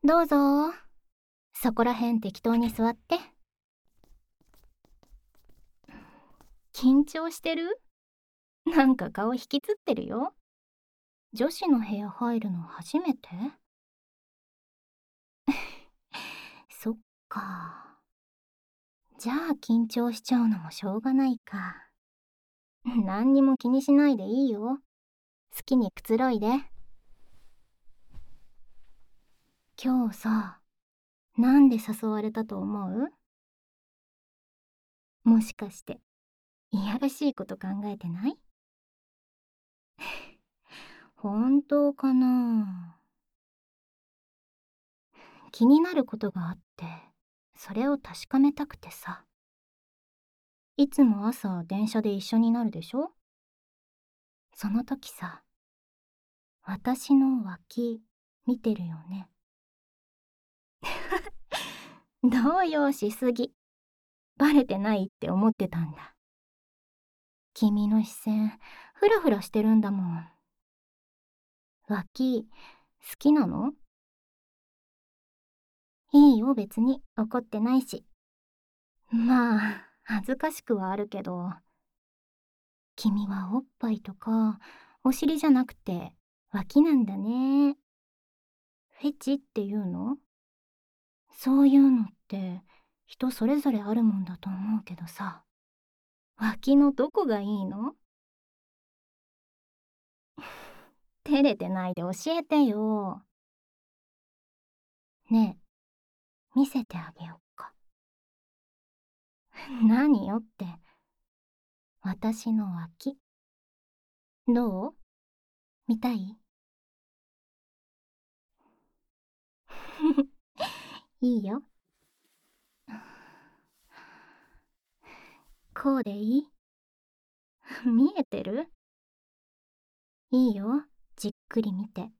どうぞ。そこらへん適当に座って。緊張してる？なんか顔引きつってるよ。女子の部屋入るの初めて？そっか。じゃあ緊張しちゃうのもしょうがないか。何にも気にしないでいいよ。好きにくつろいで。今日さ、なんで誘われたと思う？もしかして、いやらしいこと考えてない？本当かな？気になることがあって、それを確かめたくてさ。いつも朝電車で一緒になるでしょ？その時さ、私の脇見てるよね。動揺しすぎ。バレてないって思ってたんだ。君の視線、フラフラしてるんだもん。脇、好きなの？いいよ、別に怒ってないし。まあ、恥ずかしくはあるけど、君はおっぱいとか、お尻じゃなくて、脇なんだね。フェチっていうの？そういうのって人それぞれあるもんだと思うけどさ、脇のどこがいいの？照れてないで教えてよ。ねえ、見せてあげよっか。何よって、私の脇。どう？見たい？いいよ。こうでいい？見えてる？いいよ、じっくり見て。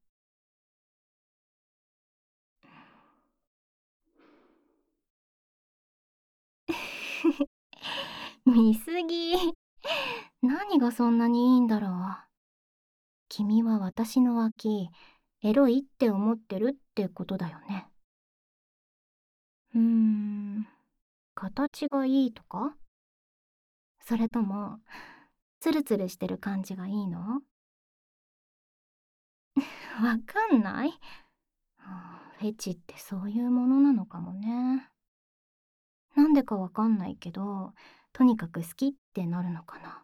見すぎ。何がそんなにいいんだろう。君は私の脇、エロいって思ってるってことだよね。うーん、形がいいとか？それとも、ツルツルしてる感じがいいの？わかんない。フェチってそういうものなのかもね。なんでかわかんないけど、とにかく好きってなるのかな。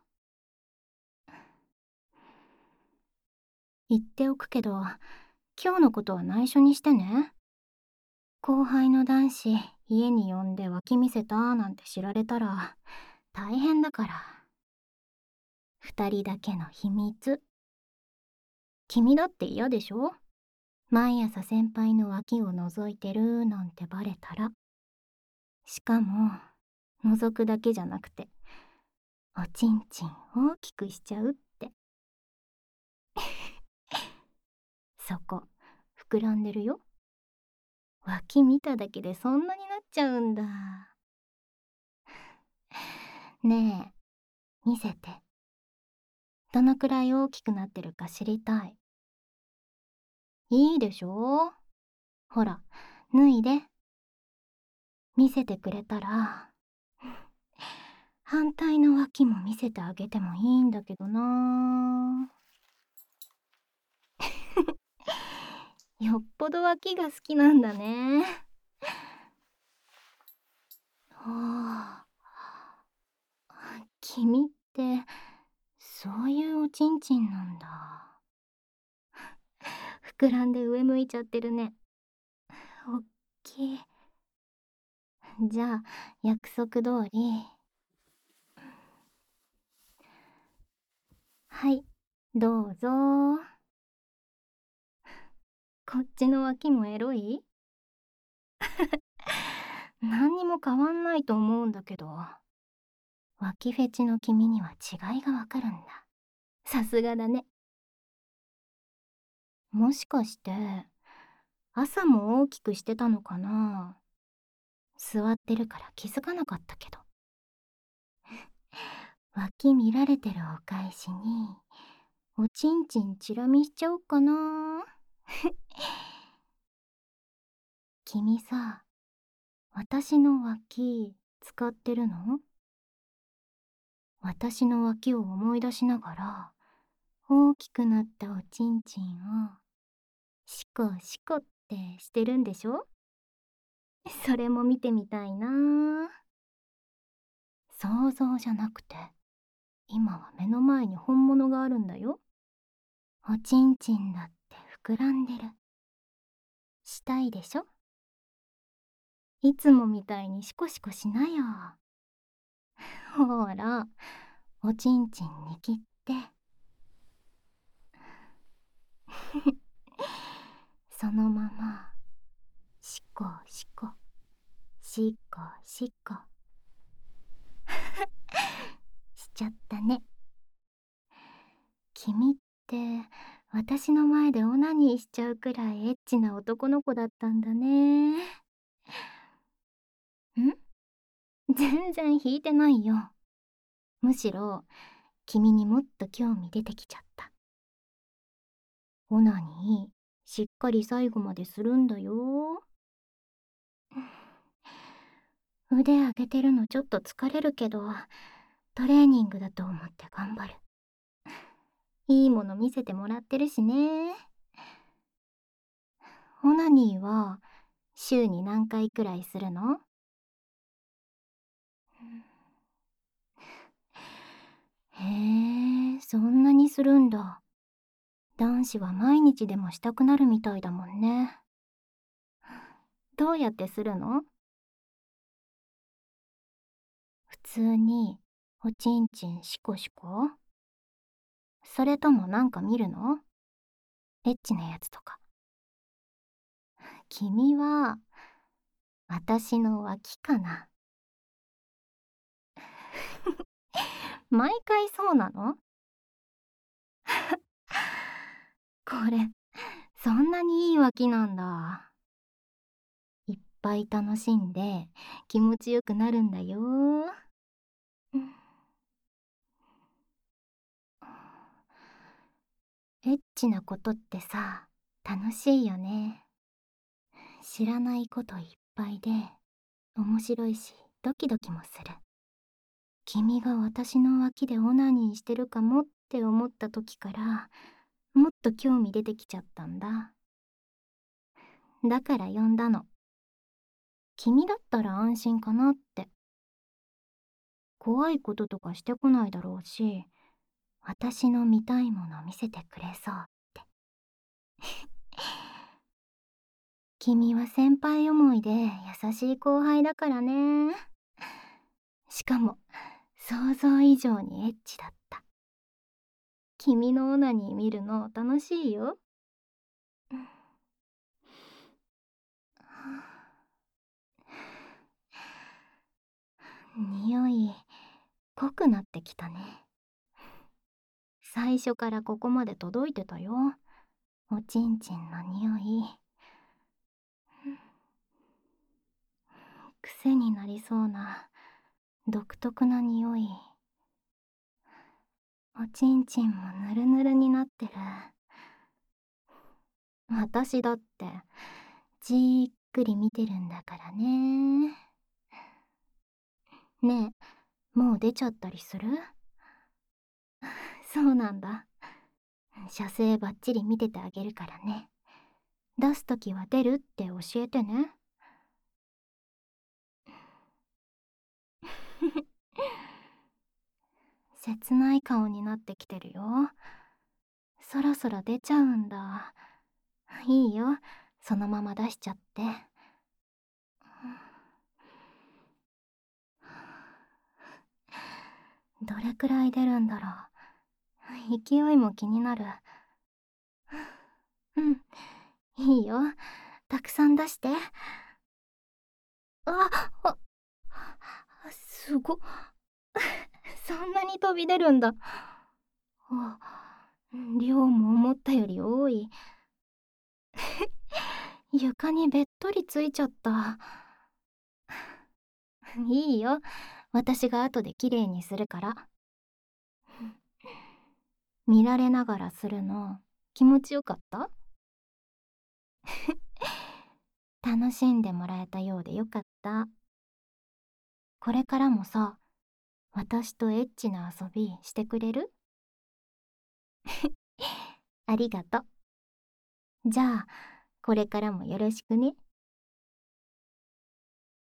言っておくけど、今日のことは内緒にしてね。後輩の男子、家に呼んで脇見せたなんて知られたら、大変だから。二人だけの秘密。君だって嫌でしょ？毎朝先輩の脇を覗いてるなんてバレたら。しかも、覗くだけじゃなくて、おちんちん大きくしちゃうって。そこ、膨らんでるよ。脇見ただけでそんなになっちゃうんだ。ねえ、見せて。どのくらい大きくなってるか知りたい。いいでしょ？ほら、脱いで。見せてくれたら、反対の脇も見せてあげてもいいんだけどな。よっぽど脇が好きなんだね。はあ、君ってそういうおちんちんなんだ。膨らんで上向いちゃってるね。おっきい。じゃあ約束通り。はい、どうぞ。こっちの脇もエロい？何にも変わんないと思うんだけど、脇フェチの君には違いがわかるんだ。さすがだね。もしかして朝も大きくしてたのかな？座ってるから気づかなかったけど。脇見られてるお返しにおちんちんチラ見しちゃおうかな。 君さ、私の脇使ってるの？私の脇を思い出しながら、大きくなったおちんちんをシコシコってしてるんでしょ？それも見てみたいな。想像じゃなくて、今は目の前に本物があるんだよ。おちんちんだって膨らんでる。したいでしょ？いつもみたいにシコシコしなよ。ほら、おちんちん握って。そのまま、シコシコ、シコシコ。しちゃったね。君って私の前でオナニーしちゃうくらいエッチな男の子だったんだね。全然引いてないよ。むしろ君にもっと興味出てきちゃった。オナニーしっかり最後までするんだよ。腕上げてるのちょっと疲れるけど、トレーニングだと思って頑張る。いいもの見せてもらってるしね。オナニーは週に何回くらいするの？へえ、そんなにするんだ。男子は毎日でもしたくなるみたいだもんね。どうやってするの？普通におちんちんシコシコ？それともなんか見るの？エッチなやつとか。君は私の脇かな？毎回そうなの？これそんなにいい脇なんだ。いっぱい楽しんで気持ちよくなるんだよ。エッチなことってさ、楽しいよね。知らないこといっぱいで面白いしドキドキもする。君が私の脇でオナニーしてるかもって思った時からもっと興味出てきちゃったんだ。だから呼んだの。君だったら安心かなって。怖いこととかしてこないだろうし、私の見たいもの見せてくれそうって。君は先輩思いで優しい後輩だからね。しかも想像以上にエッチだった。君のオナニー見るの楽しいよ。匂い濃くなってきたね。最初からここまで届いてたよ。おちんちんの匂い。癖になりそうな独特な匂い。おちんちんもぬるぬるになってる。私だってじーっくり見てるんだからね。ねえ、もう出ちゃったりする？そうなんだ。射精バッチリ見ててあげるからね。出すときは出るって教えてね。切ない顔になってきてるよ。そろそろ出ちゃうんだ。いいよ、そのまま出しちゃって。どれくらい出るんだろう。勢いも気になる。うん、いいよ、たくさん出して。あ、すご。そんなに飛び出るんだ。あ、量も思ったより多い。床にべっとりついちゃった。いいよ、私が後できれいにするから。見られながらするの気持ちよかった？ 楽しんでもらえたようでよかった。これからもさ、私とエッチな遊びしてくれる？ありがと。じゃあ、これからもよろしくね。